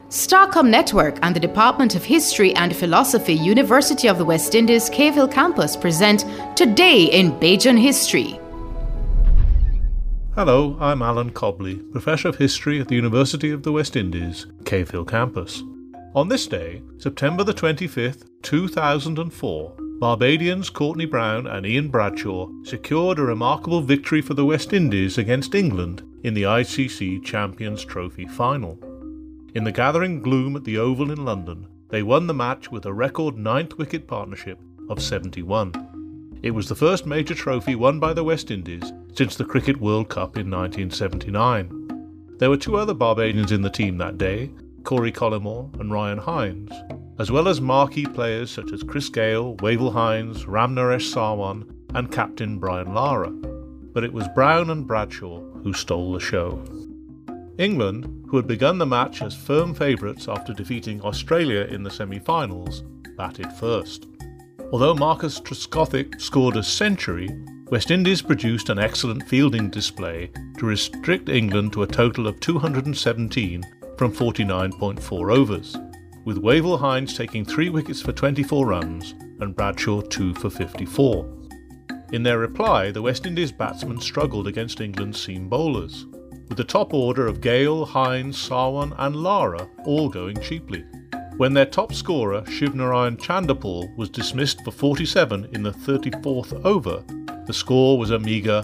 Starcom Network and the Department of History and Philosophy, University of the West Indies, Cave Hill campus present Today in Bajan History. Hello, I'm Alan Cobley, Professor of History at the University of the West Indies, Cave Hill campus. On this day, September the 25th, 2004, Barbadians Courtney Brown and Ian Bradshaw secured a remarkable victory for the West Indies against England in the ICC Champions Trophy final. In the gathering gloom at the Oval in London, they won the match with a record 9th wicket partnership of 71. It was the first major trophy won by the West Indies since the Cricket World Cup in 1979. There were two other Barbadians in the team that day, Corey Collymore and Ryan Hines, as well as marquee players such as Chris Gale, Wavell Hines, Ramnaresh Sarwan and captain Brian Lara. But it was Brown and Bradshaw who stole the show. England, who had begun the match as firm favourites after defeating Australia in the semi-finals, batted first. Although Marcus Trescothick scored a century, West Indies produced an excellent fielding display to restrict England to a total of 217 from 49.4 overs, with Wavell Hines taking 3 wickets for 24 runs and Bradshaw 2 for 54. In their reply, the West Indies batsmen struggled against England's seam bowlers, with the top order of Gale, Hines, Sarwan and Lara all going cheaply. When their top scorer, Shivnarayan Chanderpaul, was dismissed for 47 in the 34th over, the score was a meagre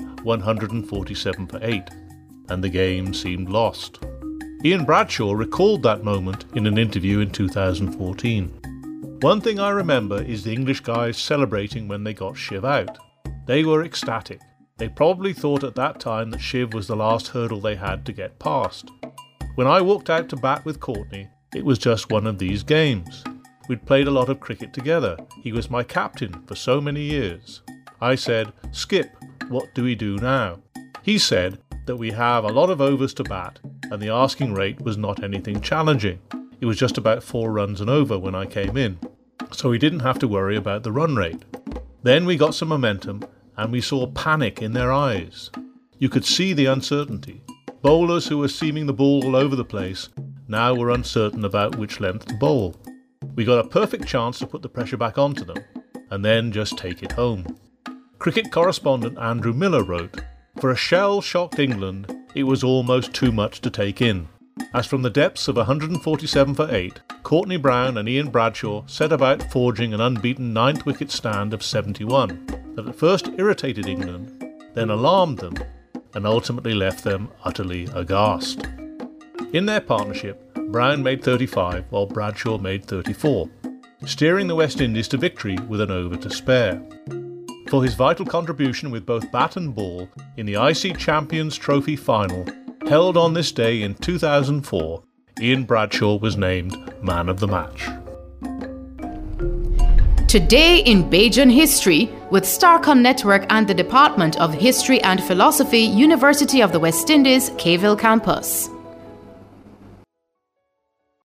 147 for 8, and the game seemed lost. Ian Bradshaw recalled that moment in an interview in 2014. One thing I remember is the English guys celebrating when they got Shiv out. They were ecstatic. They probably thought at that time that Shiv was the last hurdle they had to get past. When I walked out to bat with Courtney, it was just one of these games. We'd played a lot of cricket together. He was my captain for so many years. I said, "Skip, what do we do now?" He said that we have a lot of overs to bat and the asking rate was not anything challenging. It was just about 4 runs an over when I came in, so we didn't have to worry about the run rate. Then we got some momentum and we saw panic in their eyes. You could see the uncertainty. Bowlers who were seaming the ball all over the place now were uncertain about which length to bowl. We got a perfect chance to put the pressure back onto them, and then just take it home. Cricket correspondent Andrew Miller wrote, "For a shell-shocked England, it was almost too much to take in, as from the depths of 147 for 8, Courtney Brown and Ian Bradshaw set about forging an unbeaten 9th wicket stand of 71, that at first irritated England, then alarmed them, and ultimately left them utterly aghast." In their partnership, Brown made 35 while Bradshaw made 34, steering the West Indies to victory with an over to spare. For his vital contribution with both bat and ball in the IC Champions Trophy final, held on this day in 2004, Ian Bradshaw was named Man of the Match. Today in Bajan History with Starcom Network and the Department of History and Philosophy, University of the West Indies, Cave Hill campus.